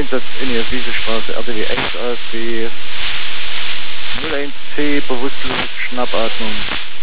Einsatz in der Wiesestraße, RTW 1 ASB 01C, bewusstlos, Schnappatmung.